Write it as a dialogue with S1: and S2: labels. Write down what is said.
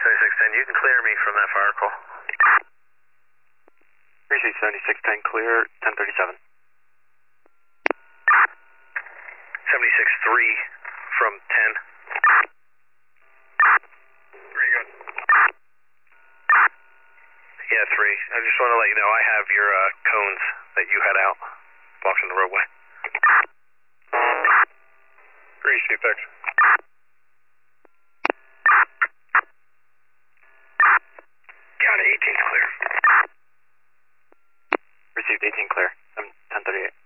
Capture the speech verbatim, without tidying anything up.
S1: seventy-six ten, you can clear me from that fire call.
S2: Received seventy-six ten, clear, ten thirty-seven.
S1: seventy-six three from ten.
S2: Three good.
S1: Yeah, three. I just want to let you know I have your uh, cones that you had out blocking the roadway.
S2: Three, C F X.
S1: County eighteen clear.
S2: Received eighteen clear, ten thirty-eight.